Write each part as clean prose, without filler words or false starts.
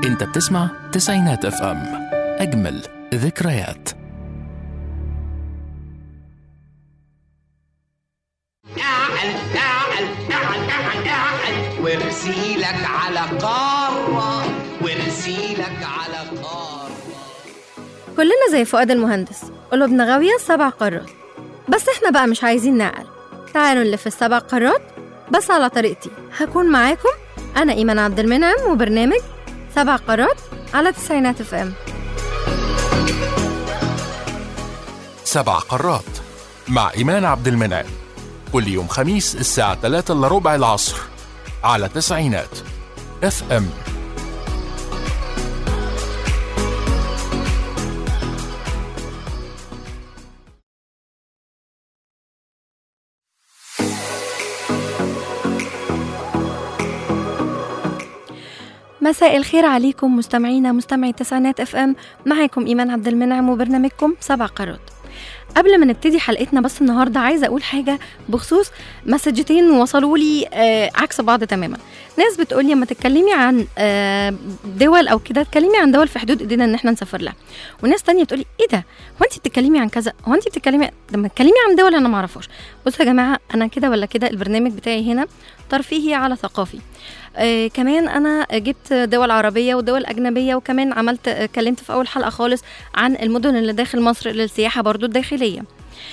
انت بتسمع تسعينات اف ام، اجمل ذكريات. ورسيلك على قارة ورسيلك على قارة. كلنا زي فؤاد المهندس، قلوبنا غاوية 7 قارات، بس احنا بقى مش عايزين نعقل. تعالوا نلف ال7 قارات بس على طريقتي. هكون معاكم أنا إيمان عبد المنعم، وبرنامج 7 قارات على تسعينات اف ام. 7 قارات مع إيمان عبد المنعم، كل يوم خميس الساعة 3:15 العصر على تسعينات اف ام. مساء الخير عليكم مستمعي تسعينات اف ام. معاكم إيمان عبد المنعم وبرنامجكم 7 قارات. قبل ما نبتدي حلقتنا بس النهارده عايزه اقول حاجه بخصوص مسجتين وصلوا لي عكس بعض تماما. ناس بتقول لي اما تتكلمي عن دول او كده اتكلمي عن دول في حدود ايدينا ان احنا نسافر لها، وناس تانية تقول لي ايه ده، هو انت بتتكلمي عن كذا، هو انت بتتكلمي لما تتكلمي عن دول انا ما اعرفهاش. بصوا يا جماعه، انا كده ولا كده البرنامج بتاعي هنا ترفيهي على ثقافي. كمان انا جبت دول عربيه ودول اجنبيه، وكمان اتكلمت في اول حلقه خالص عن المدن اللي داخل مصر للسياحه برضو الداخليه.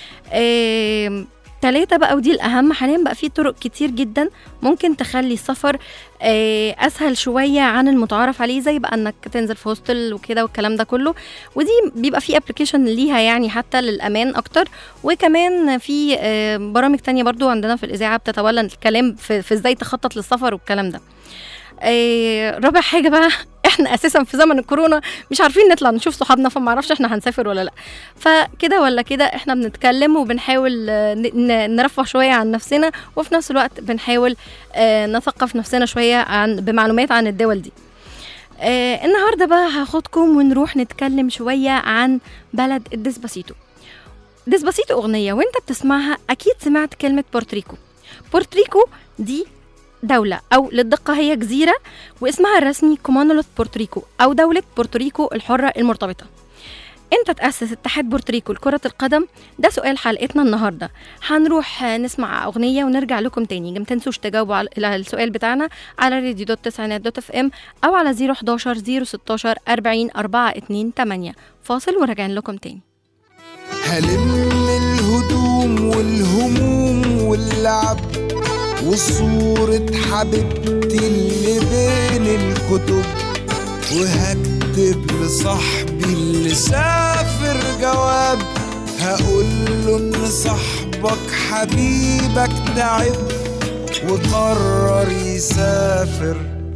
3 بقى، ودي الأهم. حاليا بقى في طرق كتير جدا ممكن تخلي السفر أسهل شوية عن المتعارف عليه، زي بقى أنك تنزل في هوستل وكده والكلام ده كله، ودي بيبقى في ابليكيشن ليها يعني حتى للأمان أكتر. وكمان في برامج تانية برضو عندنا في الإذاعة بتتولى الكلام في إزاي تخطط للسفر والكلام ده. رابع حاجة بقى، احنا اساسا في زمن الكورونا مش عارفين نطلع نشوف صحابنا، فما عرفش احنا هنسافر ولا لا. فكده ولا كده احنا بنتكلم وبنحاول نرفه شوية عن نفسنا، وفي نفس الوقت بنحاول نثقف نفسنا شوية بمعلومات عن الدول دي. النهاردة بقى هاخدكم ونروح نتكلم شوية عن بلد الديسباسيتو. ديسباسيتو أغنية وانت بتسمعها أكيد سمعت كلمة بورتريكو. بورتريكو دي دولة، أو للدقة هي جزيرة، واسمها الرسمي كومونولوث بورتوريكو، أو دولة بورتوريكو الحرة المرتبطة. امتى تأسس اتحاد بورتوريكو لكرة القدم؟ ده سؤال حلقتنا النهاردة. هنروح نسمع أغنية ونرجع لكم تاني. ما تنسوش تجاوبوا على السؤال بتاعنا على radio.تسعينات.fm أو على 011 016 40 428. فاصل وراجعين لكم تاني. هلم الهدوم والهموم واللعب وصورة حبيبتي اللي بين الكتب، وهكتب لصاحبي اللي سافر جواب، هقوله ان صاحبك حبيبك تعب وقرر يسافر.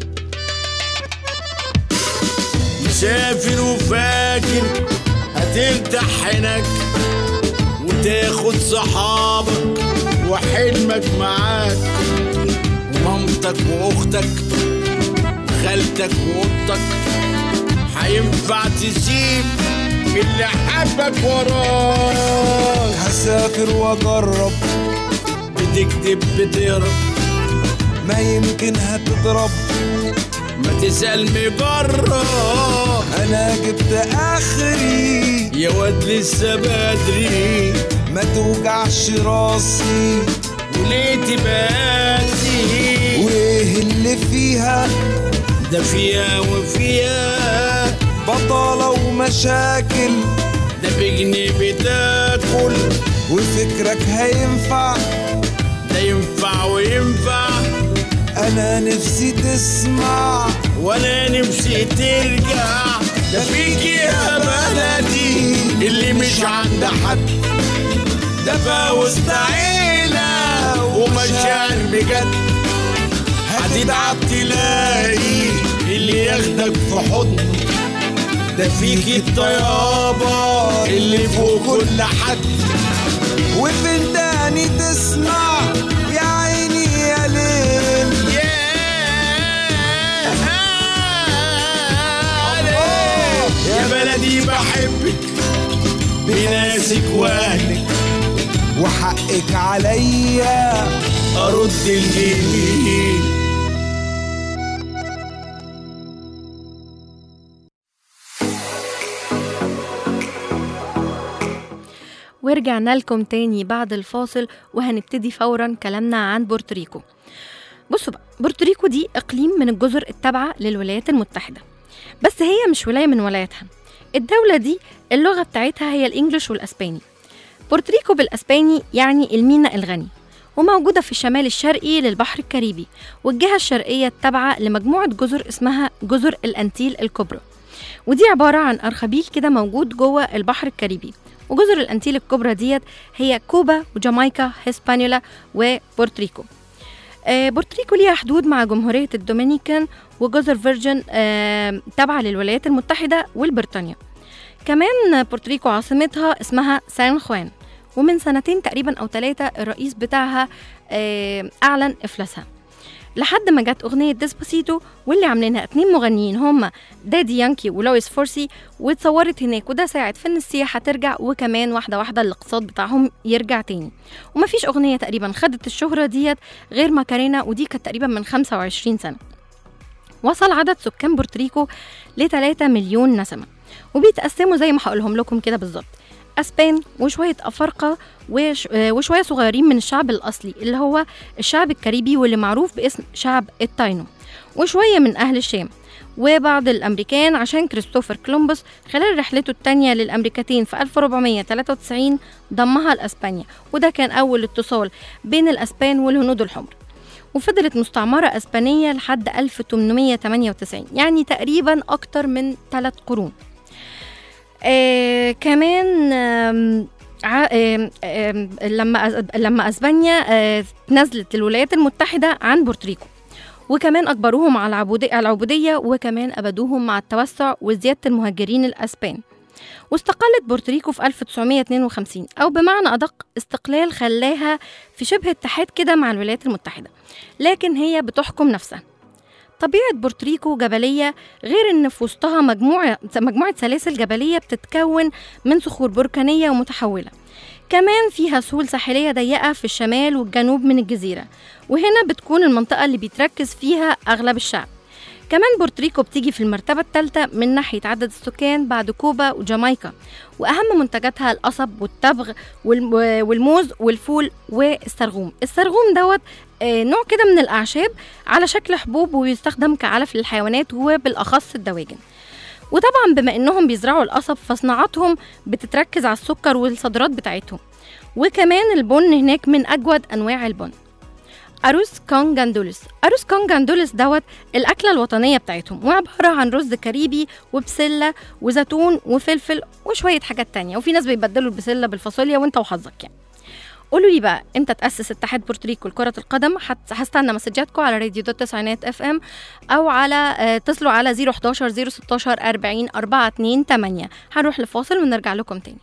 مسافر وفاكر هترتاح هناك وتاخد صحابك وحلمك معاك، ومامتك واختك وخالتك واختك، هينفع تسيب اللي حبك وراك. هسافر واجرب، بتكتب بتهرب، ما يمكن هتضرب، ما تسأل مجرب. انا جبت اخري يا واد لسه بدري، ما توجعش راسي وليه تباتي، وايه اللي فيها ده فيها وفيها بطالة ومشاكل، ده بجنيه بتاكل وفكرك هينفع، ده ينفع وينفع. انا نفسي تسمع وانا نفسي ترجع، ده فيك يا بلدي اللي مش عند حد، ده فوسط عيلة ومشاعر بجد. هتتعب تلاقي اللي ياخدك في حضن، ده فيك الطيابة اللي فوق كل حد. وفين تاني تسمع يا عيني يا ليل يا بلدي بحبك بناسك واهلك، وحقك عليا أرد الجميل. ورجعنا لكم تاني بعد الفاصل، وهنبتدي فورا كلامنا عن بورتوريكو. بصوا بقى، بورتوريكو دي إقليم من الجزر التابعة للولايات المتحدة، بس هي مش ولاية من ولاياتها. الدولة دي اللغة بتاعتها هي الإنجليش والأسباني. بورتوريكو بالأسباني يعني الميناء الغني، وموجودة في الشمال الشرقي للبحر الكاريبي، والجهة الشرقية التابعة لمجموعة جزر اسمها جزر الأنتيل الكبرى، ودي عبارة عن أرخبيل كده موجود جوه البحر الكاريبي. وجزر الأنتيل الكبرى ديت هي كوبا وجامايكا هسبانيولا وبورتوريكو. بورتوريكو ليها حدود مع جمهورية الدومينيكان وجزر فيرجن تابعة للولايات المتحدة والبريطانيا. كمان بورتوريكو عاصمتها اسمها سان خوان، ومن سنتين تقريبا أو 3 الرئيس بتاعها أعلن إفلاسها، لحد ما جت أغنية ديسباسيتو واللي عاملينها 2 مغنيين هما دادي يانكي ولويس فورسي، واتصورت هناك، وده ساعد في إن السياحة ترجع، وكمان واحدة واحدة الاقتصاد بتاعهم يرجع تاني. ومفيش أغنية تقريبا خدت الشهرة ديت غير ماكارينا، ودي كانت تقريبا من 25 سنة. وصل عدد سكان بورتوريكو ل3 مليون نسمة، وبيتقسموا زي ما هقولهم لكم كده بالظبط: أسبان وشوية أفارقة وشوية صغيرين من الشعب الأصلي اللي هو الشعب الكاريبي واللي معروف باسم شعب التاينو، وشوية من أهل الشام، وبعض الأمريكان عشان كريستوفر كولومبوس خلال رحلته الثانية للأمريكتين في 1493 ضمها لأسبانيا، وده كان أول اتصال بين الأسبان والهنود الحمر. وفضلت مستعمرة أسبانية لحد 1898، يعني تقريبا أكتر من 3 قرون. كمان لما أسبانيا نزلت الولايات المتحدة عن بورتوريكو، وكمان أجبروهم على العبودية، وكمان أبدوهم مع التوسع وزيادة المهاجرين الأسبان. واستقلت بورتوريكو في 1952، أو بمعنى أدق استقلال خلاها في شبه اتحاد كده مع الولايات المتحدة، لكن هي بتحكم نفسها. طبيعة بورتوريكو جبلية، غير إن في وسطها مجموعة سلاسل جبلية بتتكون من صخور بركانية ومتحولة. كمان فيها سهول ساحلية ضيقة في الشمال والجنوب من الجزيرة، وهنا بتكون المنطقة اللي بيتركز فيها أغلب الشعب. كمان بورتوريكو بتيجي في المرتبة الثالثة من ناحية عدد السكان بعد كوبا وجامايكا، وأهم منتجاتها القصب والتبغ والموز والفول والسرغوم. السرغوم دوت نوع كده من الأعشاب على شكل حبوب، ويستخدم كعلف للحيوانات وبالأخص الدواجن. وطبعا بما إنهم بيزرعوا القصب فصناعتهم بتتركز على السكر والصادرات بتاعتهم. وكمان البن هناك من أجود أنواع البن. أروس كون جاندولس دوت الأكلة الوطنية بتاعتهم، وعبارة عن رز كاريبي وبسلة وزيتون وفلفل وشوية حاجات تانية، وفي ناس بيبدلوا البسلة بالفاصوليا وانت وحظك يعني. قولوا لي بقى امتى تأسس اتحاد بورتوريكو لكرة القدم؟ هستنى مسجاتكم على راديو تسعينات FM، أو على اتصلوا على 011 016 40 428. هنروح لفاصل ونرجع لكم تاني.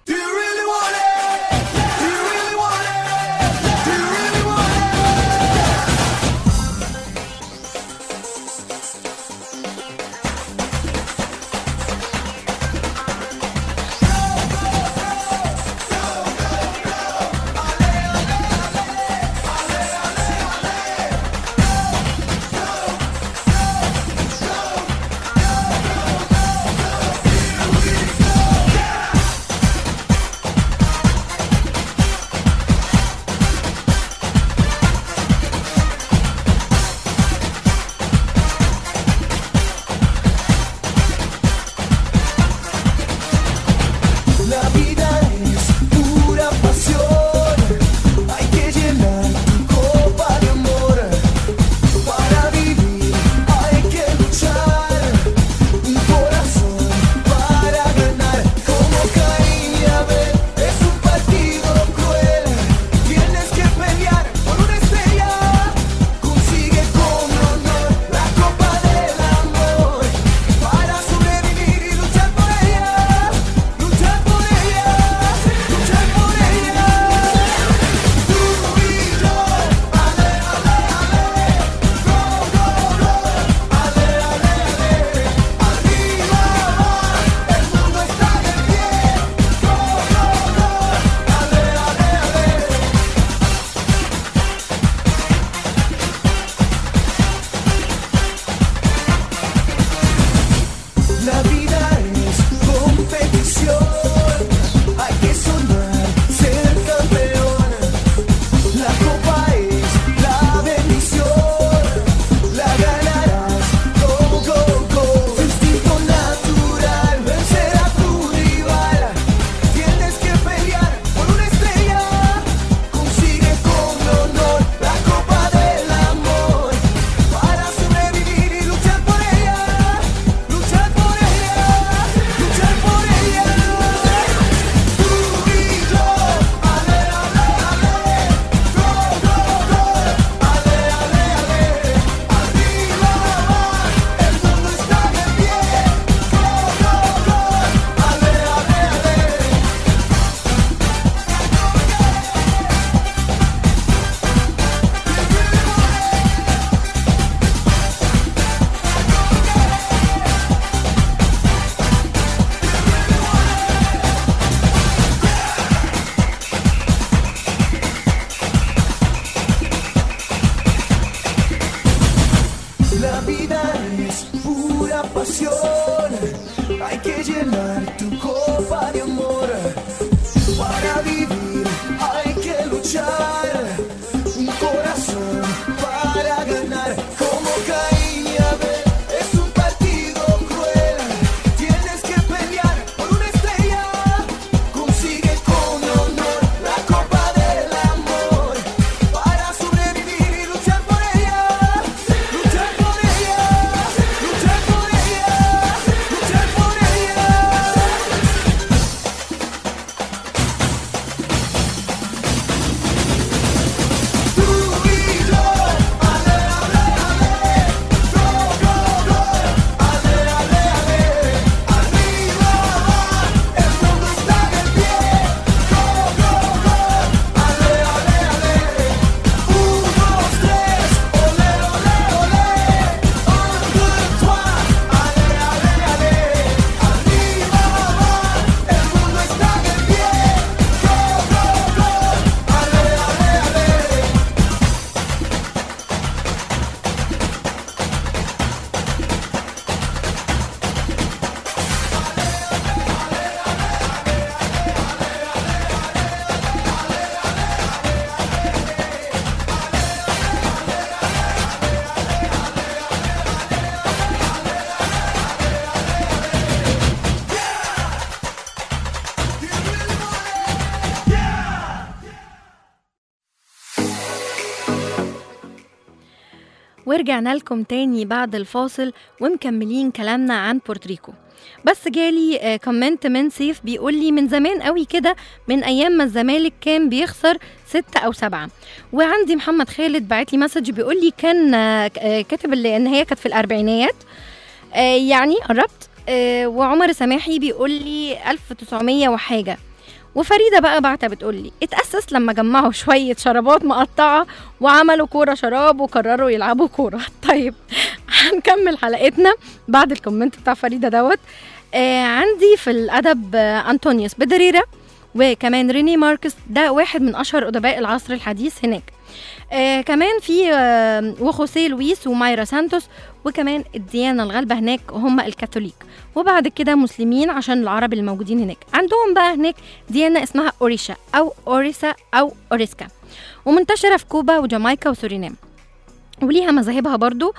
ورجعنا لكم تاني بعد الفاصل ومكملين كلامنا عن بورتريكو. بس جالي كومنت من سيف بيقول لي من زمان قوي كده، من ايام ما الزمالك كان بيخسر 6 أو 7. وعندي محمد خالد بعت لي مسج بيقول لي كان كاتب ان هي كانت في الاربعينيات، يعني قربت. وعمر سماحي بيقول لي 1900 وحاجه. وفريدة بقى بعتها بتقول لي اتأسس لما جمعوا شوية شرابات مقطعة وعملوا كورة شراب وقرروا يلعبوا كورة. طيب هنكمل حلقتنا بعد الكومنت بتاع فريدة دوت. عندي في الأدب أنطونيوس بدريرة، وكمان ريني ماركس، ده واحد من أشهر أدباء العصر الحديث هناك. كمان في وخوسيه لويس ومايرا سانتوس، وكمان الديانة الغالبة هناك هم الكاثوليك، وبعد كده مسلمين عشان العرب الموجودين هناك. عندهم بقى هناك ديانة اسمها أوريشا أو أوريسا أو أوريسكا، ومنتشرة في كوبا وجامايكا وسورينام، وليها مذاهبها برضو.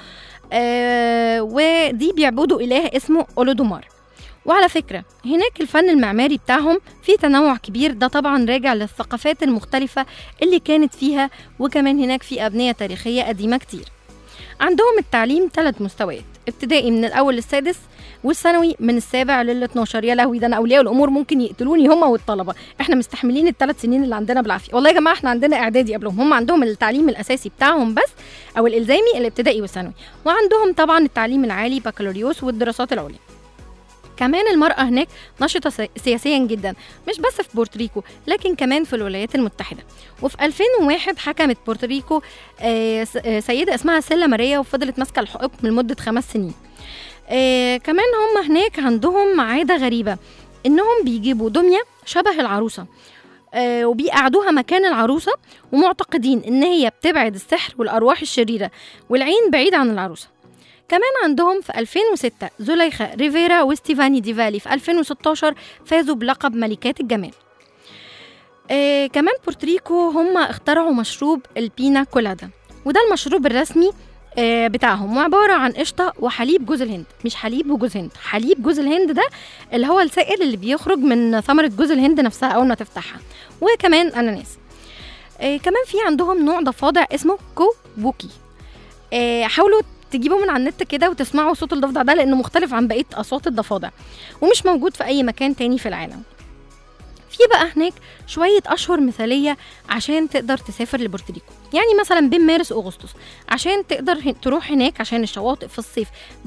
ودي بيعبدوا إله اسمه أولودومار. وعلى فكرة هناك الفن المعماري بتاعهم فيه تنوع كبير، ده طبعا راجع للثقافات المختلفة اللي كانت فيها، وكمان هناك في أبنية تاريخية قديمة كتير. عندهم التعليم 3 مستويات، ابتدائي من الأول للسادس، والثانوي من السابع لل12. يا لهوي، ده أنا أولياء الأمور ممكن يقتلوني هم والطلبة، احنا مستحملين ال3 سنين اللي عندنا بالعافية. والله يا جماعة احنا عندنا إعدادي قبلهم، هم عندهم التعليم الأساسي بتاعهم بس، أو الإلزامي الابتدائي والثانوي، وعندهم طبعا التعليم العالي بكالوريوس والدراسات العليا. كمان المرأة هناك نشطة سياسيا جدا، مش بس في بورتريكو لكن كمان في الولايات المتحدة. وفي 2001 حكمت بورتريكو سيدة اسمها سيلا ماريا، وفضلت ماسكة الحكم لمدة 5 سنين. كمان هم هناك عندهم عادة غريبة، انهم بيجيبوا دمية شبه العروسة وبيقعدوها مكان العروسة، ومعتقدين ان هي بتبعد السحر والأرواح الشريرة، والعين بعيد عن العروسة. كمان عندهم في 2006 زليخة ريفيرا وستيفاني ديفالي في 2016 فازوا بلقب ملكات الجمال. كمان بورتريكو هم اخترعوا مشروب البينا كولادا، وده المشروب الرسمي بتاعهم، وعبارة عن قشطة وحليب جوز الهند. مش حليب وجوز هند، حليب جوز الهند ده اللي هو السائل اللي بيخرج من ثمرة جوز الهند نفسها أول ما تفتحها، وكمان أناناس. كمان في عندهم نوع ضفادع اسمه كوبوكي. حاولوا تجيبوا من على النت كده وتسمعوا صوت الضفدع ده، لأنه مختلف عن بقية أصوات الضفادع ومش موجود في أي مكان تاني في العالم. في بقى هناك شوية أشهر مثالية عشان تقدر تسافر لبورتريكو، يعني مثلا بين مارس وأغسطس عشان تقدر تروح هناك، عشان الشواطئ في الصيف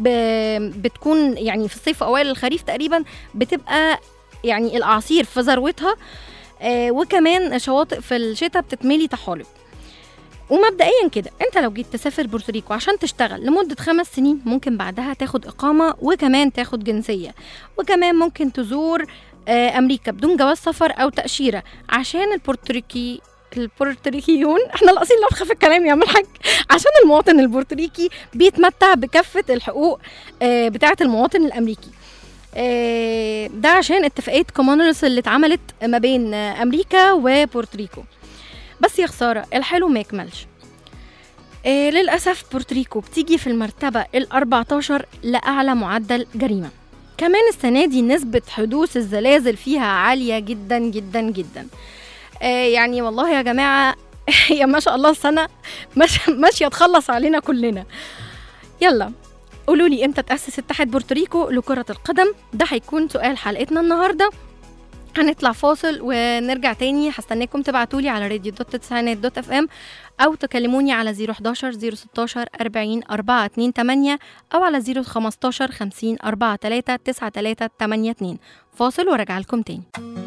بتكون يعني في الصيف وأوائل الخريف تقريبا بتبقى يعني الأعاصير في ذروتها، وكمان شواطئ في الشتاء بتتملي طحالب. ومبدئيا كده انت لو جيت تسافر بورتريكو عشان تشتغل لمدة 5 سنين، ممكن بعدها تاخد إقامة وكمان تاخد جنسية، وكمان ممكن تزور أمريكا بدون جواز سفر أو تأشيرة، عشان البورتريكيون احنا ناقصين لفخة في الكلام يا عم الحاج، عشان المواطن البورتريكي بيتمتع بكافة الحقوق بتاعة المواطن الأمريكي. ده عشان اتفاقية كومونولث اللي اتعملت ما بين أمريكا وبورتريكو. بس يا خسارة الحلو ما يكملش. للأسف بورتريكو بتيجي في المرتبة 14 لأعلى معدل جريمة. كمان السنة دي نسبة حدوث الزلازل فيها عالية جدا جدا جدا. يعني والله يا جماعة يا ما شاء الله السنة ماشية تخلص علينا كلنا. يلا قولولي امتى تأسس اتحاد بورتريكو لكرة القدم؟ ده هيكون سؤال حلقتنا النهاردة. هنطلع فاصل ونرجع تاني. هستناكم تبعتولي على radio.9.fm أو تكلموني على 011 016 40 428 أو على 015 50 43 93 82. فاصل ورجع لكم تاني.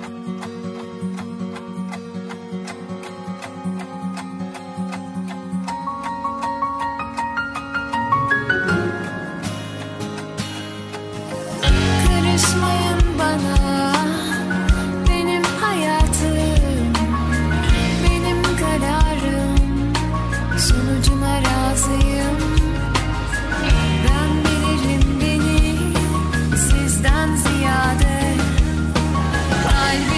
Karışmayın bana, benim hayatım, benim kararım, sonucuna razıyım. Ben bilirim beni sizden ziyade, kalbim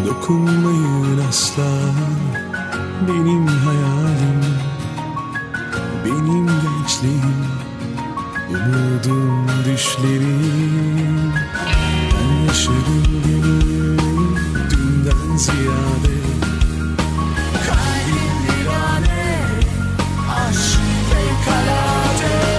Dokunmayın asla benim hayalim, benim gençliğim, umudum, düşlerim. Ben yaşarım günüm dünden ziyade. Kalbim virane, aşk fevkalade.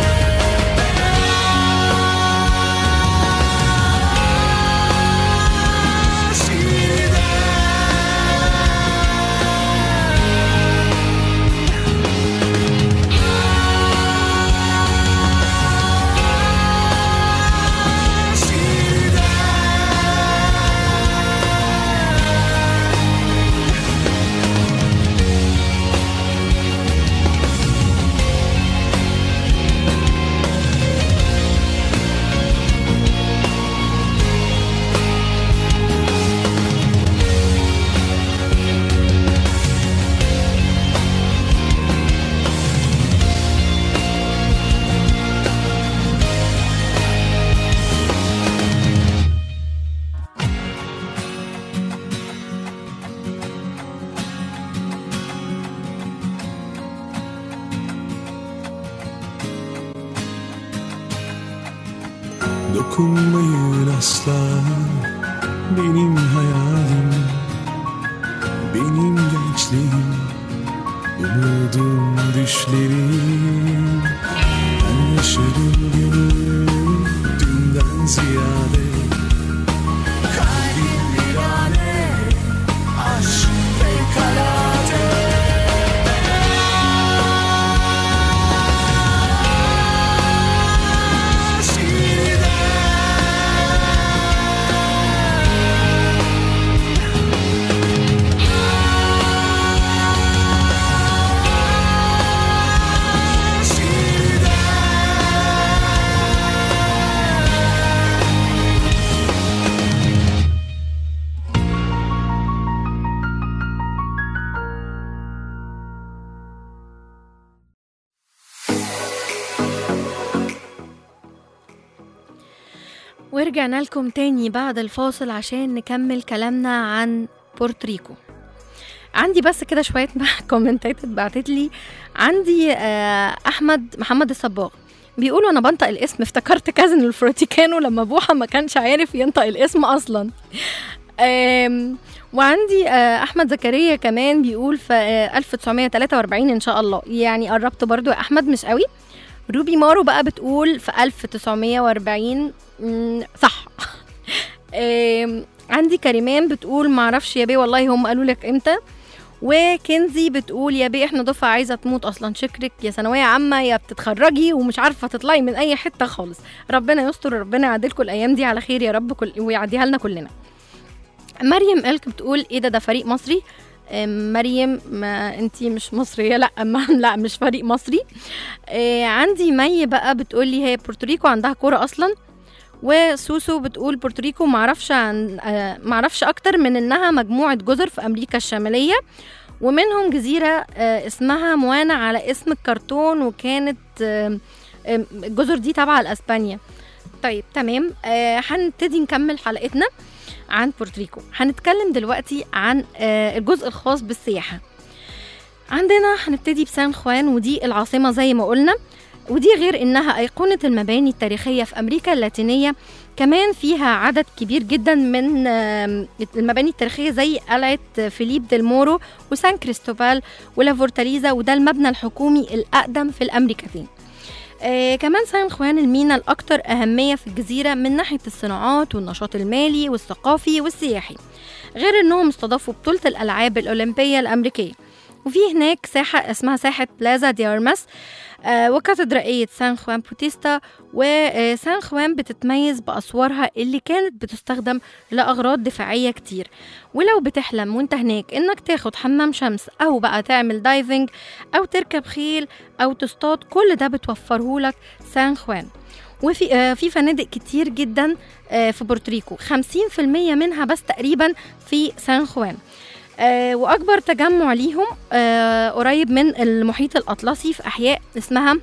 Dokunmayın asla benim hayalim, benim gençliğim, umudum, düşlerim. Ben yaşarım günüm dünden ziyade. Kalbim virane, aşk fevkalade. ورجعنا لكم تاني بعد الفاصل عشان نكمل كلامنا عن بورتوريكو. عندي بس كده شوية كومنتات اتبعتت لي. عندي أحمد محمد الصباغ بيقولوا أنا بنطق الاسم افتكرت كازن الفروتيكانو لما بوحة ما كانش عارف ينطق الاسم أصلا. وعندي أحمد زكريا كمان بيقول في 1943 إن شاء الله، يعني قربت برضو يا أحمد مش قوي. روبي مارو بقى بتقول في 1940 صح. عندي كريمان بتقول معرفش يا بيه والله هم قالوا لك امتى. وكنزي بتقول يا بيه احنا دفعة عايزة تموت اصلا، شكرك يا ثانوية عامة يا بتتخرجي ومش عارفة تطلعي من اي حتة خالص. ربنا يستر، ربنا يعدلكم الايام دي على خير يا رب ويعديها لنا كلنا. مريم الك بتقول ايه ده فريق مصري. مريم ما انتي مش مصرية، لا مش فريق مصري. عندي مي بقى بتقول لي هي بورتوريكو عندها كورة اصلا. وسوسو بتقول بورتوريكو معرفش اكتر من انها مجموعة جزر في امريكا الشمالية، ومنهم جزيرة اسمها موانا على اسم الكرتون، وكانت الجزر دي تابعة لأسبانيا. طيب تمام، هنبتدي نكمل حلقتنا عن بورتوريكو. هنتكلم دلوقتي عن الجزء الخاص بالسياحة. عندنا هنبتدي بسان خوان، ودي العاصمة زي ما قلنا، ودي غير إنها أيقونة المباني التاريخية في أمريكا اللاتينية. كمان فيها عدد كبير جدا من المباني التاريخية زي قلعة فيليب ديل مورو وسان كريستوبال ولا فورتاليزا، وده المبنى الحكومي الأقدم في الأمريكتين. كمان سان خوان المينا الأكثر أهمية في الجزيرة من ناحية الصناعات والنشاط المالي والثقافي والسياحي، غير أنهم استضافوا بطولة الألعاب الأولمبية الأمريكية. وفي هناك ساحة اسمها ساحة بلازا دي أرماس وكاتدرائية سان خوان بوتيستا. وسان خوان بتتميز بأسوارها اللي كانت بتستخدم لأغراض دفاعية كتير. ولو بتحلم وانت هناك انك تاخد حمام شمس او بقى تعمل دايفنج او تركب خيل او تصطاد، كل ده بتوفرهولك سان خوان. وفي فنادق كتير جدا في بورتوريكو، 50% منها بس تقريبا في سان خوان. وأكبر تجمع ليهم قريب من المحيط الأطلسي في أحياء اسمها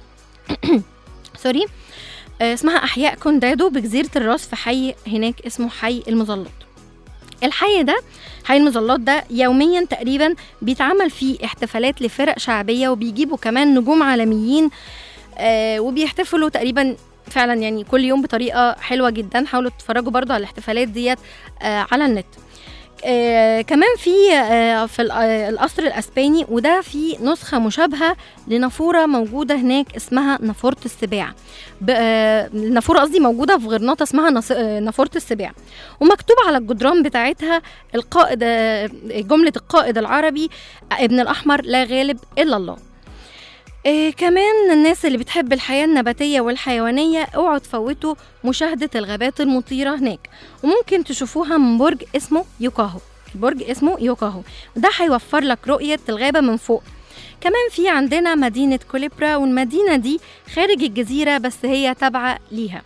اسمها أحياء كوندادو بجزيرة الراس، في حي هناك اسمه حي المظلات. الحي ده، حي المظلات ده، يوميا تقريبا بيتعمل فيه احتفالات لفرق شعبية، وبيجيبوا كمان نجوم عالميين وبيحتفلوا تقريبا فعلا يعني كل يوم بطريقة حلوة جدا. حاولوا تتفرجوا برضو على الاحتفالات ديت على النت. كمان في القصر الأسباني، وده في نسخة مشابهة لنافورة موجودة هناك اسمها نافورة السباع. نافورة قصدي موجودة في غرناطة اسمها نافورة السباع، ومكتوب على الجدران بتاعتها جملة القائد العربي ابن الأحمر لا غالب إلا الله. كمان الناس اللي بتحب الحياة النباتية والحيوانية اوعوا تفوتوا مشاهدة الغابات المطيرة هناك، وممكن تشوفوها من برج اسمه يوكاهو. البرج اسمه يوكاهو، وده هيوفر لك رؤية الغابة من فوق. كمان في عندنا مدينة كوليبرا، والمدينة دي خارج الجزيرة بس هي تابعة ليها.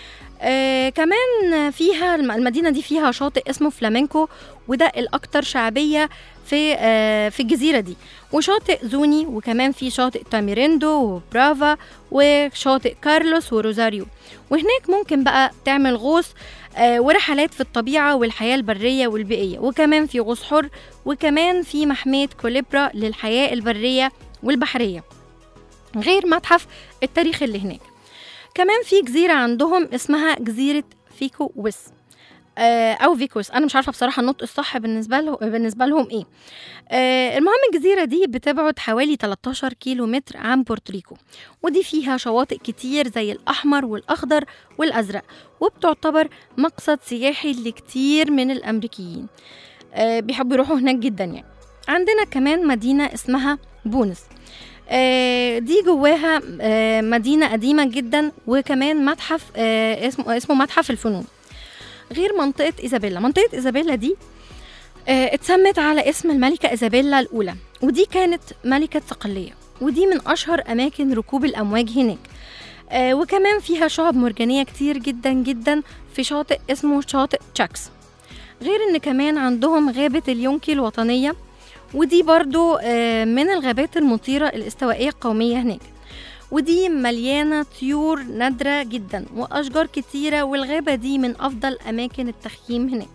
كمان فيها المدينة دي فيها شاطئ اسمه فلامينكو، وده الأكثر شعبية في الجزيرة دي، وشاطئ زوني، وكمان في شاطئ تاميريندو وبرافا وشاطئ كارلوس وروزاريو. وهناك ممكن بقى تعمل غوص ورحلات في الطبيعة والحياة البرية والبيئية، وكمان في غوص حر، وكمان في محمية كوليبرا للحياة البرية والبحرية، غير متحف التاريخ اللي هناك. كمان في جزيرة عندهم اسمها جزيرة فيكو ويس أو فيكوس، أنا مش عارفة بصراحة النطق الصح بالنسبة لهم إيه. المهم الجزيرة دي بتبعد حوالي 13 كيلو متر عن بورتوريكو، ودي فيها شواطئ كتير زي الأحمر والأخضر والأزرق، وبتعتبر مقصد سياحي لكتير من الأمريكيين بيحبوا يروحوا هناك جدا يعني. عندنا كمان مدينة اسمها بونس، دي جواها مدينة قديمة جدا، وكمان متحف اسمه متحف الفنون، غير منطقة إيزابيلا. منطقة إيزابيلا دي اتسمت على اسم الملكة إيزابيلا الأولى، ودي كانت ملكة صقلية، ودي من أشهر أماكن ركوب الأمواج هناك. وكمان فيها شعب مرجانية كتير جدا جدا في شاطئ اسمه شاطئ تشاكس، غير إن كمان عندهم غابة اليونكي الوطنية، ودي برضو من الغابات المطيرة الاستوائية القومية هناك، ودي مليانة طيور نادرة جدا وأشجار كتيرة، والغابة دي من أفضل أماكن التخييم هناك.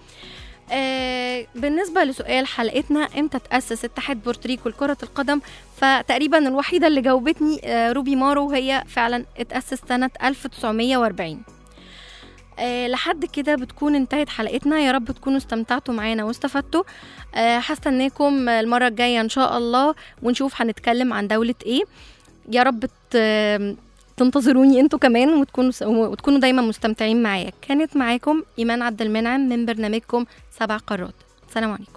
بالنسبة لسؤال حلقتنا امتى تأسس اتحاد بورتوريكو لكرة القدم، فتقريبا الوحيدة اللي جاوبتني روبي مارو، هي فعلا اتأسس سنة 1940. لحد كده بتكون انتهت حلقتنا، يا رب تكونوا استمتعتوا معانا واستفدتوا. هستناكم المرة الجاية ان شاء الله، ونشوف هنتكلم عن دولة ايه. يا رب تنتظروني انتوا كمان، وتكونوا دايما مستمتعين معايا. كانت معاكم إيمان عبد المنعم من برنامجكم 7 قارات. سلام عليكم.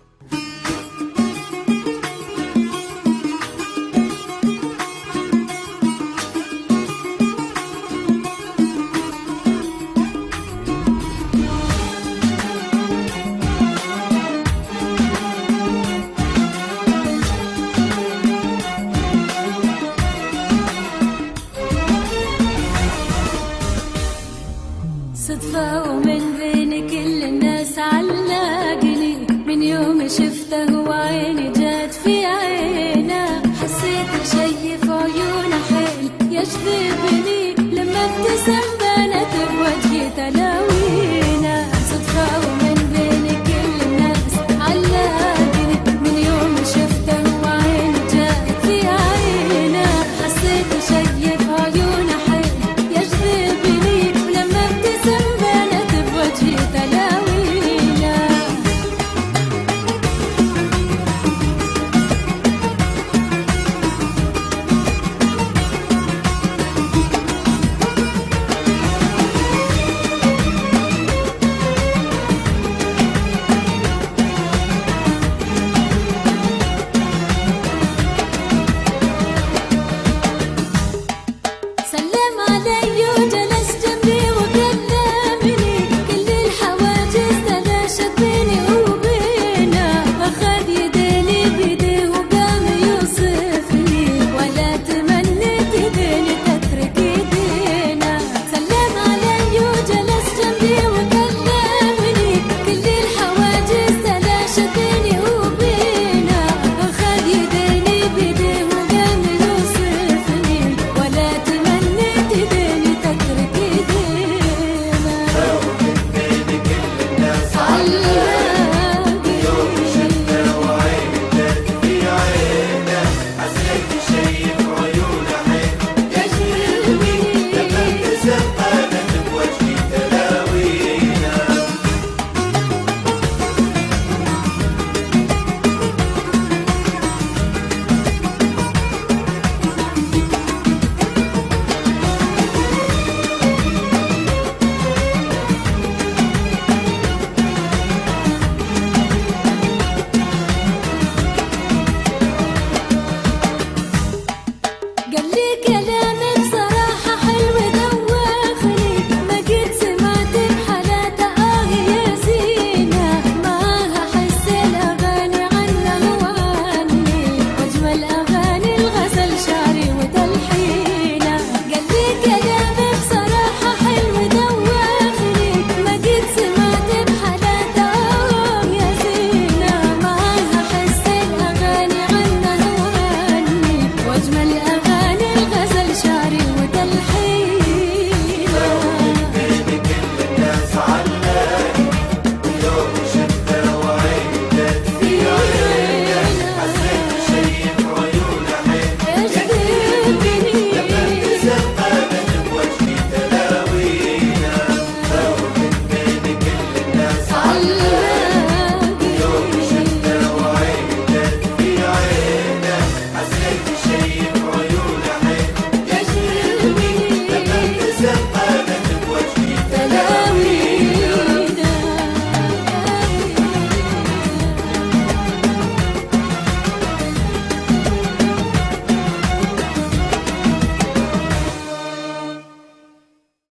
صدفة ومن بين كل الناس علاقني، من يوم شفته وعيني